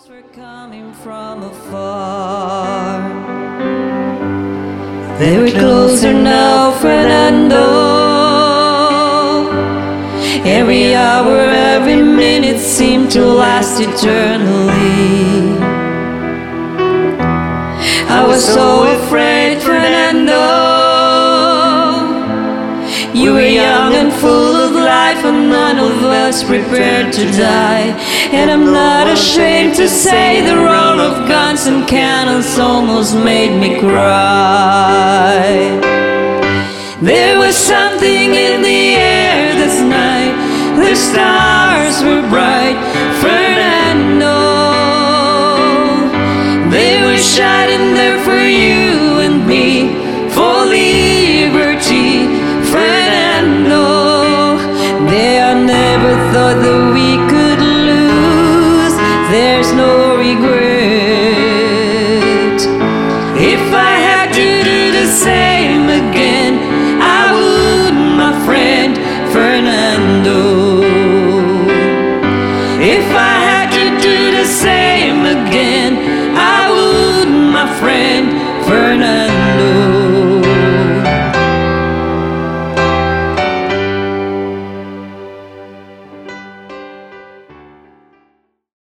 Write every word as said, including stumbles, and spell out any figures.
stars were coming from afar. They were closer now, Fernando. Every hour, every minute seemed to last eternally. I was so afraid, Fernando. You were young and full of life, and none of us prepared to die. And I'm not ashamed to say the roll of guns and cannons almost made me cry. There was something in the air this night. The stars were bright, Fernando. They were shining there for you and me, for liberty, Fernando. There I never thought that we could lose. There's no regret. If I had to do the same again, I would, my friend Fernando. If I had to do the same again, I would, my friend